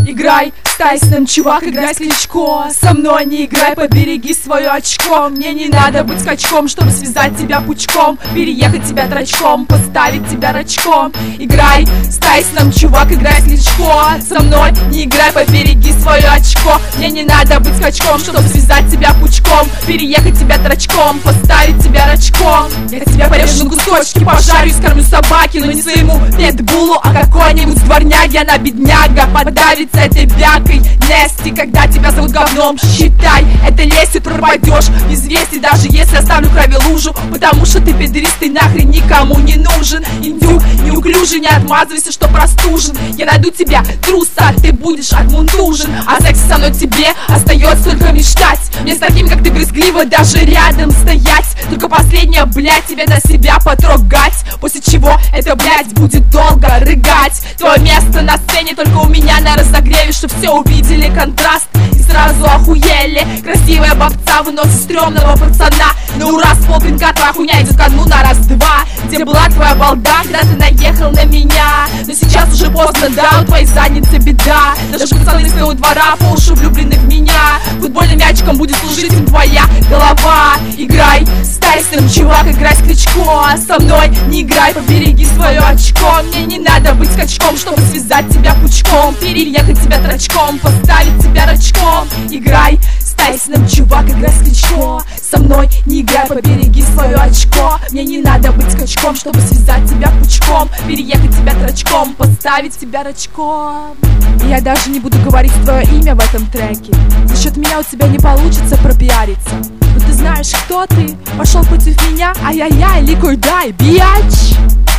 Играй с Тайсоном, чувак, играй с Кличко. Со мной не играй, побереги свое очко. Мне не надо быть скачком, чтобы связать тебя пучком, переехать тебя драчком, поставить тебя рачком. Играй с Тайсоном, чувак, играй с Кличко. Со мной не играй, побереги свое очко. Мне не надо быть скачком, чтобы связать тебя пучком, переехать тебя драчком, поставить тебя рачком. Я тебя порежу на кусочки, пожарю и скормлю собаки, но не своему питбулу, а какой-нибудь дворняге. Она бедняга, подавится этой бякой Нести. Когда тебя зовут говном, считай, это лестью пропадешь без вести, даже если оставлю крови лужу, потому что ты педерист, ты нахрен никому не нужен. Индюк, неуклюжий, не отмазывайся, что простужен. Я найду тебя, труса, ты будешь отмунтужен. А сексе со мной тебе остается только мечтать. Мне с такими, как ты, брезгливо даже рядом стоять. Только последнее, блядь, тебя на себя потрогать, после чего это, блядь, будет долго рыгать. Твое место на сцене только у меня на разогреве, чтоб все увидели контраст и сразу охуели. Красивая бабца выносит стрёмного пацана. На ура, с полпинка, твоя хуйня идет ко дну на раз-два. Где была твоя балда, когда ты наехал на меня? Но сейчас уже поздно, да, у твоей задницы беда. Даже пацаны из твоего двора по уши влюблены в меня. Футбольным мячиком будет служить им твоя голова. Играй с Тайсоном, чувак, играй с Кличко. Со мной не играй, побереги свое очко. Мне не надо быть скачком, чтобы связать тебя пучком, переехать тебя драчком, поставить тебя рачком. Играй с Тайсоном, чувак, играй с Кличко. Со мной не играй, побереги свое очко. Мне не надо быть скачком, чтобы связать тебя пучком, переехать тебя драчком, поставить тебя рачком. И я даже не буду говорить твое имя в этом треке. За счет меня у тебя не получится пропиариться. Но ты знаешь, кто ты. Пошел против меня, ай-яй-яй, ликуй дай, бияч.